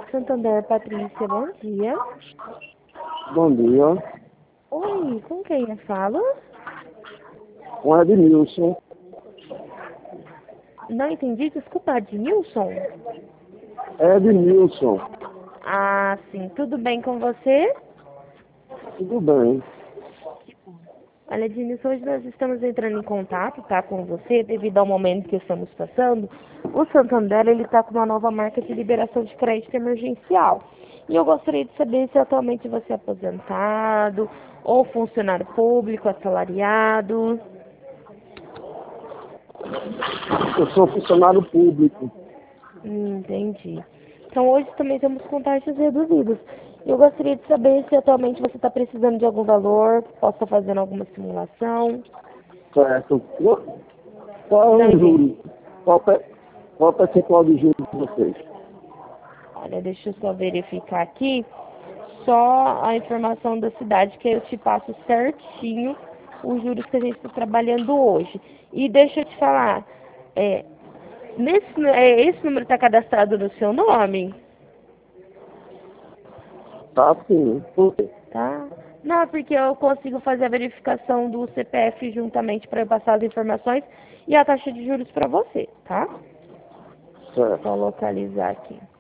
Santander, Patrícia, bom dia. Bom dia. Oi, com quem eu falo? Com Edmilson. Não entendi, desculpa, Admilson? Edmilson. Ah, sim, tudo bem com você? Tudo bem. Olha, Edmilson, hoje nós estamos entrando em contato, tá, com você, devido ao momento que estamos passando. O Santander, ele tá com uma nova marca de liberação de crédito emergencial. E eu gostaria de saber se atualmente você é aposentado, ou funcionário público, assalariado. Eu sou funcionário público. Entendi. Então hoje também temos contagens reduzidas. Eu gostaria de saber se atualmente você está precisando de algum valor, posso estar fazendo alguma simulação. Certo. Qual é Não o entendi. juro? Qual é o percentual de juros de vocês? Olha, deixa eu só verificar aqui. Só a informação da cidade, que eu te passo certinho os juros que a gente está trabalhando hoje. E deixa eu te falar, esse número está cadastrado no seu nome? Tá sim. Por quê? Tá? Não, porque eu consigo fazer a verificação do CPF juntamente para eu passar as informações e a taxa de juros para você, tá? Certo. Só localizar aqui.